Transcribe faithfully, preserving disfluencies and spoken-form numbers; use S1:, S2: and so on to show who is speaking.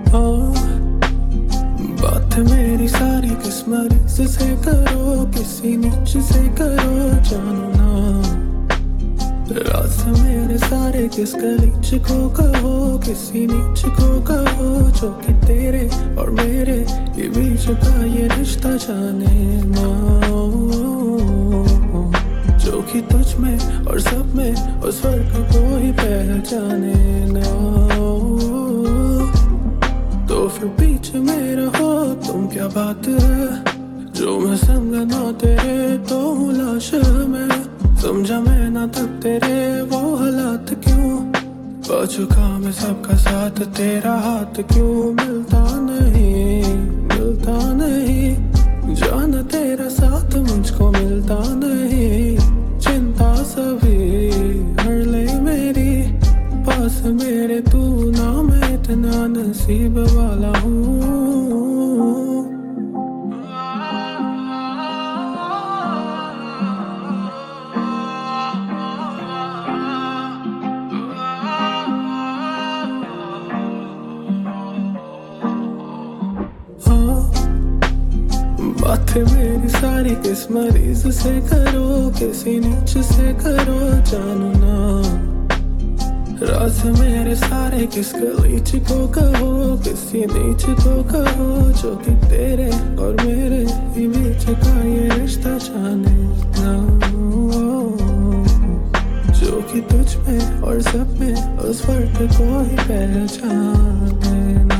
S1: हाँ, बात मेरी सारी किस मरीज से करो, किसी नीच से करो जानो ना। राज मेरे सारे किस गलीच को कहो, किसी नीच को कहो जो कि तेरे और मेरे ये बीच का ये रिश्ता जाने ना। जो कि तुझ में और सब में उस फर्क को ही पहचाने ना। तो फिर बीच में रहो तुम, क्या बात है जो मैं संग ना तेरे तो हूँ लाश में। समझा मैं ना तब तेरे वो हालात क्यों, चुका मैं सबका साथ, तेरा हाथ क्यों मिलता नहीं, मिलता नहीं। जाना तेरा साथ मुझको मिलता नहीं, चिंता सभी हर ले मेरी, पास मेरे तू ना मैं इतना नसीब वाला हूँ। बातें मेरी सारी किस मरीज से करो, किसी नीच से करो जानो ना। राज मेरे सारे किस गलीच को कहो, किसी नीच को कहो जो कि तेरे और मेरे बीच का ये रिश्ता जाने ना। जो कि तुझ में और सब में उस फर्क को ही पहचाने ना।